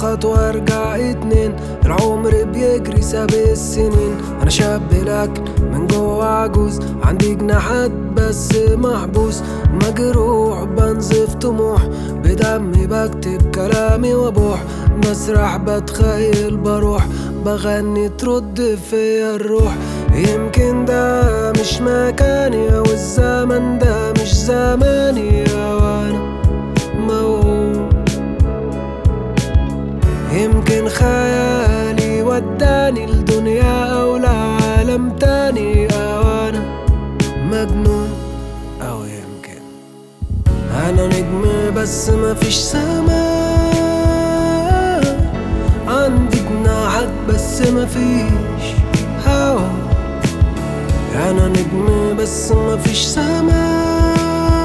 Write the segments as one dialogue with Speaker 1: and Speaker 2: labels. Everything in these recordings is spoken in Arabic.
Speaker 1: خطوة ارجع اتنين، العمر بيجري ساب السنين. انا شاب لكن من جوه عجوز، عندي جناحات بس محبوس، مجروح بنزف طموح، بدمي بكتب كلامي وابوح، بسرح بتخيل بروح، بغني ترد فيا الروح. يمكن ده مش مكاني، او الزمن ده مش زماني، وانا موهوم. يمكن خيالي وداني لدنيا او لعالم تاني، او انا مجنون، او يمكن انا نجم بس مفيش سماء، عندي جناحات بس مفيش هوا. انا نجم بس مفيش سماء،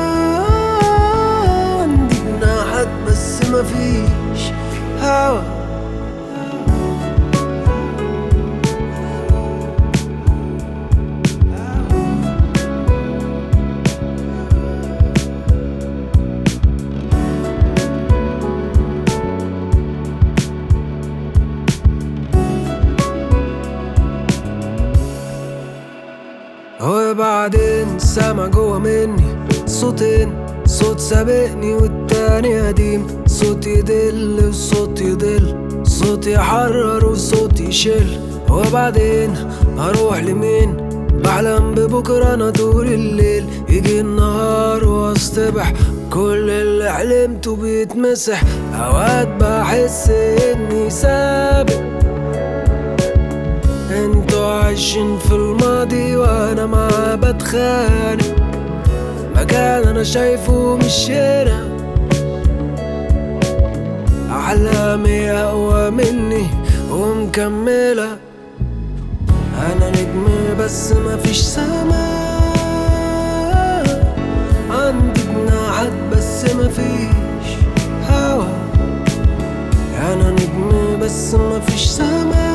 Speaker 1: عندي جناحات بس مفيش هوا. وبعدين سما جوا مني صوتين، صوت سابقني والتاني قديم، صوت يدل وصوت يضل، صوت يحرر وصوت يشل. وبعدين هروح لمين؟ بحلم ببكرة انا طول الليل، يجي النهار واصطبح، كل اللي حلمته بيتمسح. اوقات بحس اني سابق، انتوا عايشين في الماضي وانا معاه بتخانق، مكان انا شايفه مش هنا. احلامي اقوى مني ومكملة، انا نجم بس مفيش سماء، عندي جناحات بس مفيش هوا. انا نجم بس مفيش سماء،